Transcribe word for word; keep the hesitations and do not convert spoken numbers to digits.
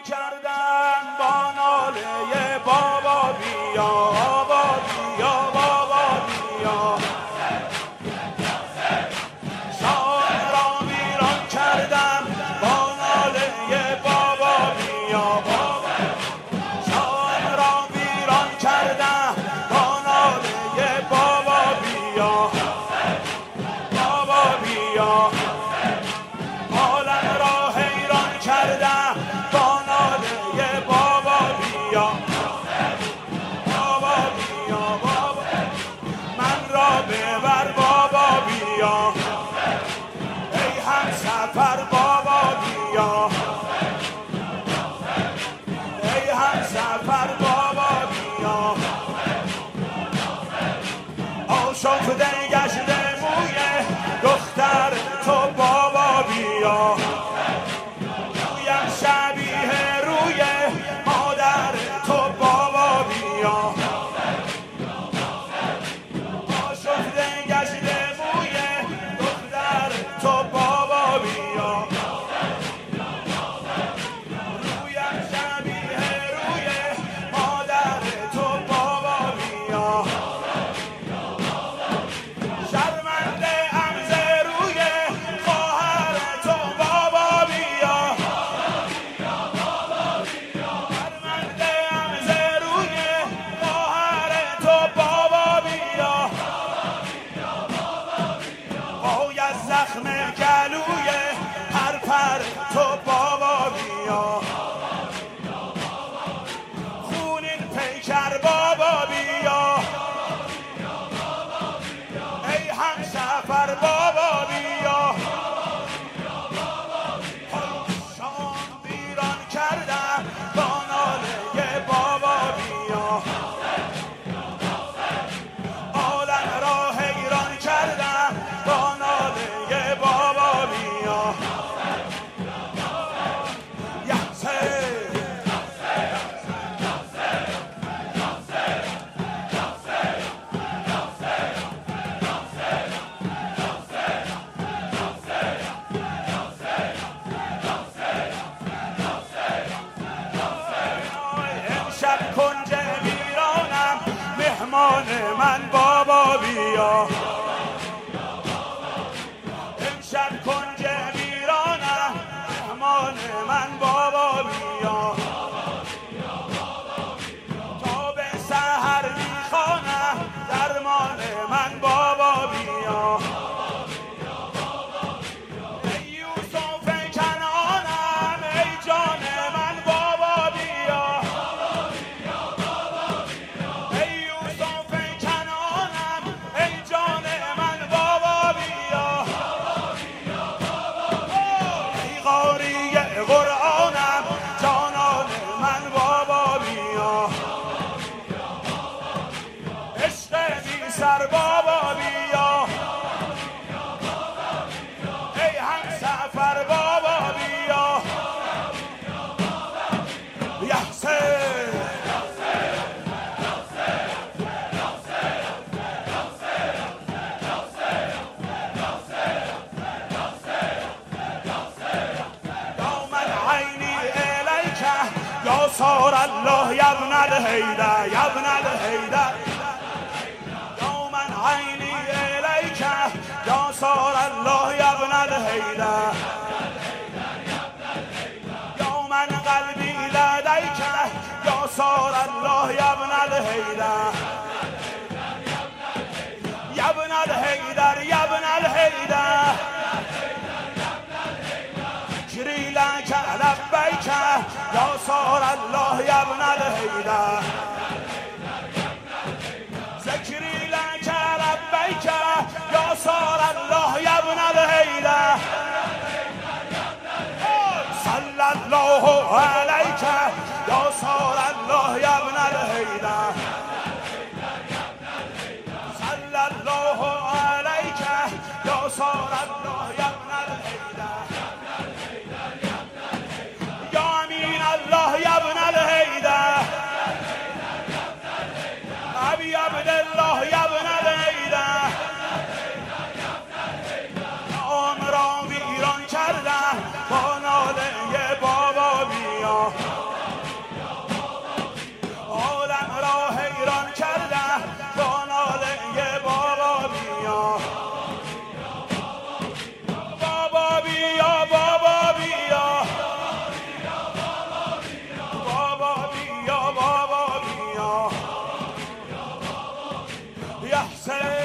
کردم با ناله بابا بیا بابا بیا بابا بیا شام را ویران کردم با ناله بابا بیا بابا شام را ویران کردم با ناله بابا بیا بابا بیا عالم را حیران کردم با ناله بابا بیا بابا بیا بابا من را ببر بابا بیا ای هم سفر بابا بیا ای هم سفر بابا بیا آشفته گشته موی دختر تو بابا بیا رویم شبیه روی مادر تو بابا بیا آشفته گشته موی دختر تو بابا بیا رویم شبیه روی مادر تو بابا بیا شرمنده ام ز روی خواهر تو بابا بیا شرمنده ام ز روی خواهر تو بابا بیا باید زخم گلوی پر پر تو بابا بیا خونین پیکر بابا بیا ای هم سفر بابا بیا شام ویران کردم با ناله بابا بیا عالم را حیران کردم با ناله بابا بیا یحسین امشب کنج ویرانم مهمان من بابا بیا امشب کنج ویرانم مهمان من بابا بیا تا به سحر میخوانم درمان من بابا بیا ای یوسف کنعانم ای جان من بابا بیا ای یوسف کنعانم ای جان من بابا بیا ای قاری قرآنم جانان من بابا بیا عشق بی سر بابا بیا ای هم سفر بابا بیا یحسین یا من عینی الیک یا صار الله یا ابن الحیدر یا ابن الحیدر یا من عینی الیک یا صار الله یا ابن الحیدر یا من قلبی لدیک یا صار الله یا ابن الحیدر یا ابن الحیدر یا ابن الحیدر ذکری لک لبیک یا صار الله یا ابن الحیدر ذکری لک لبیک یا صار الله یا ابن الحیدر صلی الله علیک یا صار الله یا ابن الحیدر صلی الله علیک یا صار الله یا ابن الحیدر یا امین الله یا ابن الحیدر ابی عبدالله یا ابن الحیدر عمر را ویران کردم با ناله بابا بیا حسین